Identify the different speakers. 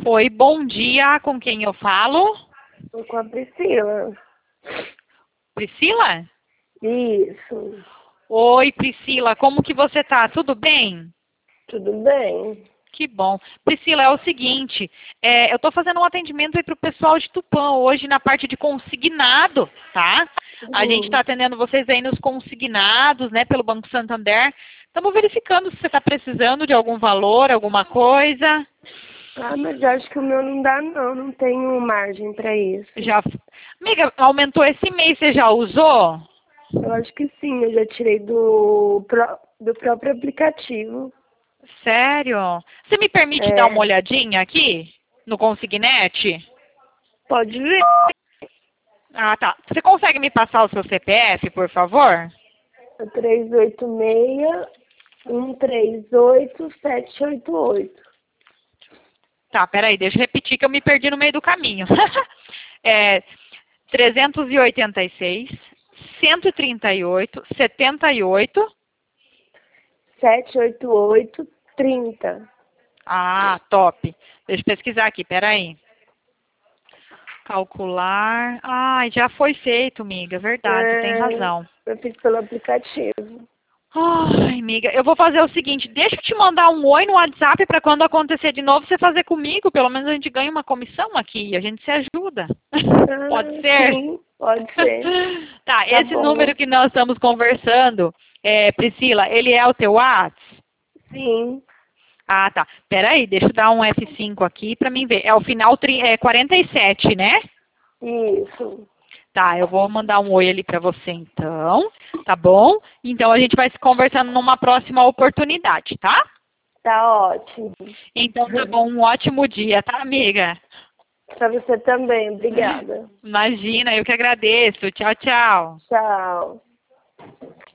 Speaker 1: Oi, bom dia. Com quem eu falo?
Speaker 2: Tô com a Priscila.
Speaker 1: Priscila?
Speaker 2: Isso.
Speaker 1: Oi, Priscila. Como que você tá? Tudo bem?
Speaker 2: Tudo bem?
Speaker 1: Que bom. Priscila, é o seguinte, eu estou fazendo um atendimento aí para o pessoal de Tupã hoje na parte de consignado, tá? A gente está atendendo vocês aí nos consignados, né, pelo Banco Santander. Estamos verificando se você está precisando de algum valor, alguma coisa.
Speaker 2: Ah, mas eu acho que o meu não dá não. Não tenho margem pra isso.
Speaker 1: Já, amiga, aumentou esse mês, você já usou?
Speaker 2: Eu acho que sim. Eu já tirei do próprio aplicativo.
Speaker 1: Sério? Você me permite dar uma
Speaker 2: É.
Speaker 1: olhadinha aqui no Consignet?
Speaker 2: Pode ver.
Speaker 1: Ah, tá. Você consegue me passar o seu CPF, por favor?
Speaker 2: 386-138-788.
Speaker 1: Tá, peraí, deixa eu repetir que eu me perdi no meio do caminho. É 386, 138, 78.
Speaker 2: 788-30.
Speaker 1: Ah, top. Deixa eu pesquisar aqui, peraí. Calcular. Ai, já foi feito, amiga. Verdade, você tem
Speaker 2: É,
Speaker 1: razão.
Speaker 2: eu fiz pelo aplicativo.
Speaker 1: Ai, amiga, eu vou fazer o seguinte, deixa eu te mandar um oi no WhatsApp para quando acontecer de novo você fazer comigo, pelo menos a gente ganha uma comissão aqui e a gente se ajuda. Pode
Speaker 2: Ah,
Speaker 1: ser?
Speaker 2: sim, pode ser.
Speaker 1: Tá,
Speaker 2: Tá
Speaker 1: esse número
Speaker 2: bom.
Speaker 1: que nós estamos conversando, Priscila, ele é o teu WhatsApp?
Speaker 2: Sim,
Speaker 1: Ah, tá. Peraí, deixa eu dar um F5 aqui para mim ver. É o final 47, né?
Speaker 2: isso.
Speaker 1: Tá, eu vou mandar um oi ali para você então, tá bom? Então a gente vai se conversando numa próxima oportunidade, tá?
Speaker 2: Tá ótimo.
Speaker 1: Então tá bom, um ótimo dia, tá, amiga?
Speaker 2: Pra você também, obrigada.
Speaker 1: Imagina, eu que agradeço. Tchau, tchau.
Speaker 2: Tchau.